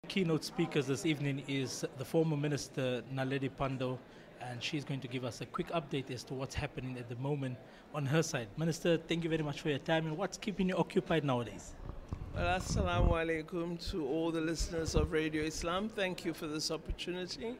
Keynote speakers this evening is the former Minister Naledi Pandor, and she's going to give us a quick update as to what's happening at the moment on her side. Minister, thank you very much for your time, and what's keeping you occupied nowadays? Well, assalamu alaikum to all the listeners of Radio Islam. Thank you for this opportunity.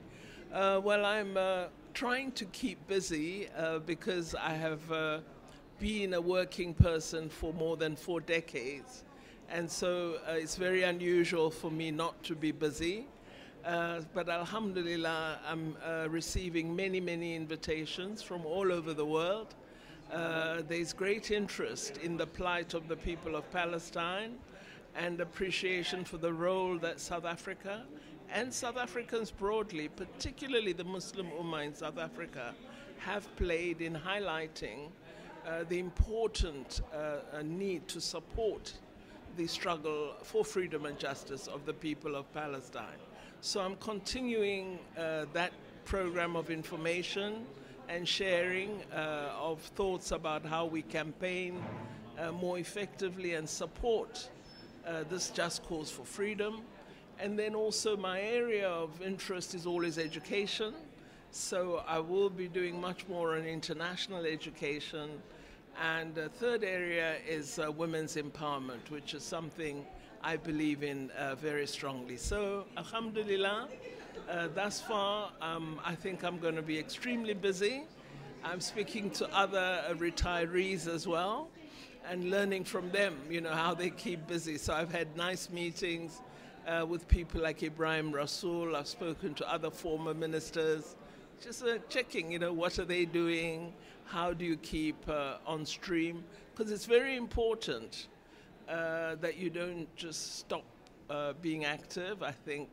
I'm trying to keep busy because I have been a working person for more than 4 decades. And so it's very unusual for me not to be busy. But alhamdulillah, I'm receiving many invitations from all over the world. There's great interest in the plight of the people of Palestine and appreciation for the role that South Africa and South Africans broadly, particularly the Muslim Ummah in South Africa, have played in highlighting the important need to support the struggle for freedom and justice of the people of Palestine. So I'm continuing that program of information and sharing of thoughts about how we campaign more effectively and support this just cause for freedom. And then also my area of interest is always education. So I will be doing much more on international education. And the third area is women's empowerment, which is something I believe in very strongly. So, alhamdulillah, thus far, I think I'm going to be extremely busy. I'm speaking to other retirees as well and learning from them, how they keep busy. So I've had nice meetings with people like Ibrahim Rasool. I've spoken to other former ministers, just checking, what are they doing? How do you keep on stream? Because it's very important that you don't just stop being active. I think,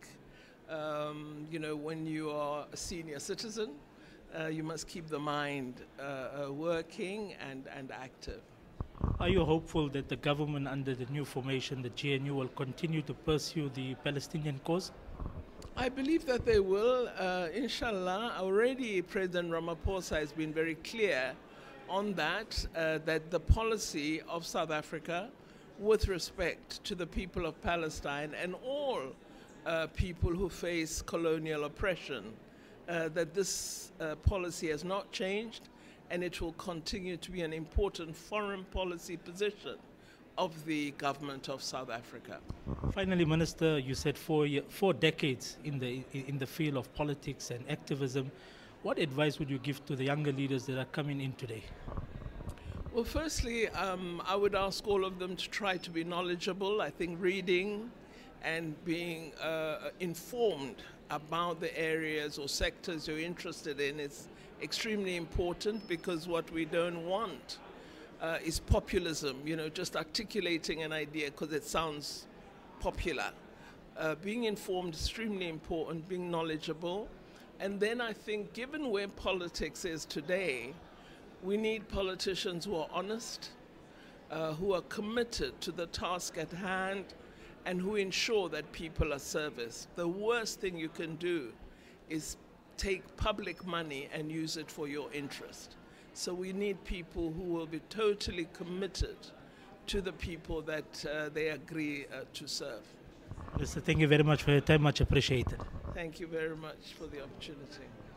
when you are a senior citizen, you must keep the mind working and active. Are you hopeful that the government under the new formation, the GNU, will continue to pursue the Palestinian cause? I believe that they will, inshallah. Already President Ramaphosa has been very clear on that, that the policy of South Africa with respect to the people of Palestine and all people who face colonial oppression, that this policy has not changed, and it will continue to be an important foreign policy position of the government of South Africa. Finally, Minister, you said 4 decades in the field of politics and activism. What advice would you give to the younger leaders that are coming in today? Well, firstly, I would ask all of them to try to be knowledgeable. I think reading and being informed about the areas or sectors you're interested in is extremely important, because what we don't want is populism, just articulating an idea because it sounds popular. Being informed is extremely important, being knowledgeable. And then I think, given where politics is today, we need politicians who are honest, who are committed to the task at hand, and who ensure that people are serviced. The worst thing you can do is take public money and use it for your interest. So we need people who will be totally committed to the people that they agree to serve. Minister, thank you very much for your time. Much appreciated. Thank you very much for the opportunity.